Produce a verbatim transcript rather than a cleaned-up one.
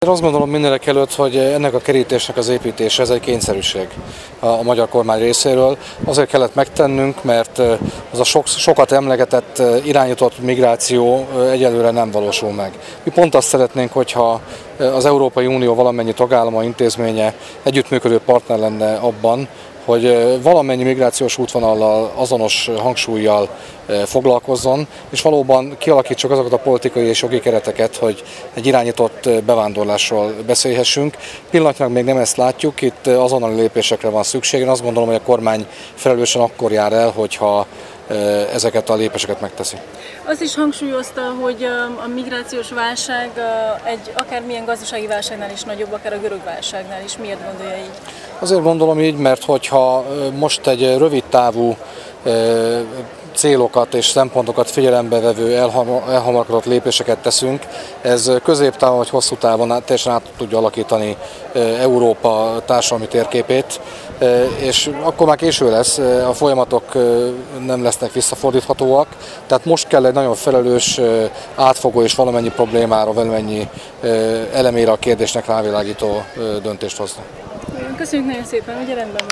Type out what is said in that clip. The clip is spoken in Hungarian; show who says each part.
Speaker 1: Én azt gondolom mindenek előtt, hogy ennek a kerítésnek az építése ez egy kényszerűség a magyar kormány részéről. Azért kellett megtennünk, mert az a sok, sokat emlegetett irányított migráció egyelőre nem valósul meg. Mi pont azt szeretnénk, hogyha az Európai Unió valamennyi tagállama, intézménye együttműködő partner lenne abban, hogy valamennyi migrációs útvonallal, azonos hangsúlyjal foglalkozzon, és valóban kialakítsuk azokat a politikai és jogi kereteket, hogy egy irányított bevándorlásról beszélhessünk. Pillanatnyilag még nem ezt látjuk, itt azonnali lépésekre van szükség. Én azt gondolom, hogy a kormány felelősen akkor jár el, hogyha ezeket a lépéseket megteszi.
Speaker 2: Azt is hangsúlyozta, hogy a migrációs válság egy akármilyen gazdasági válságnál is nagyobb, akár a görög válságnál is. Miért gondolja így?
Speaker 1: Azért gondolom így, mert hogyha most egy rövid távú célokat és szempontokat figyelembe vevő elhamarkodott lépéseket teszünk, ez középtávon vagy hosszú távon teljesen át tudja alakítani Európa társadalmi térképét, és akkor már késő lesz, a folyamatok nem lesznek visszafordíthatóak, tehát most kell egy nagyon felelős, átfogó és valamennyi problémára, valamennyi elemére a kérdésnek rávilágító döntést hozni.
Speaker 2: Köszönjük nagyon szépen, ugye rendben van.